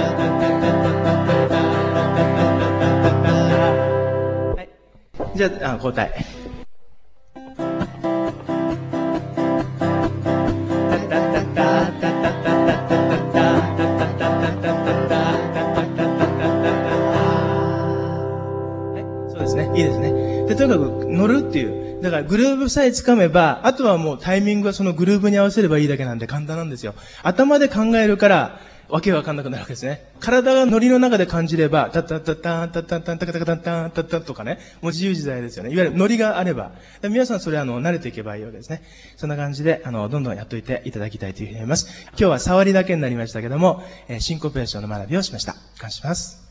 はい。じゃあ、交代。そうですね。いいですね。で、とにかく乗るっていう。だからグルーブさえつかめば、あとはもうタイミングはそのグルーブに合わせればいいだけなんで簡単なんですよ。頭で考えるから、わけわかんなくなるわけですね。体がノリの中で感じれば、タッタッタッタンタッタッタンタカタカタンタンタッタッとかね、もう自由自在ですよね。いわゆるノリがあれば。皆さんそれ慣れていけばいいわけですね。そんな感じで、どんどんやっといていただきたいというふうに思います。今日は触りだけになりましたけども、シンコペーションの学びをしました。感謝します。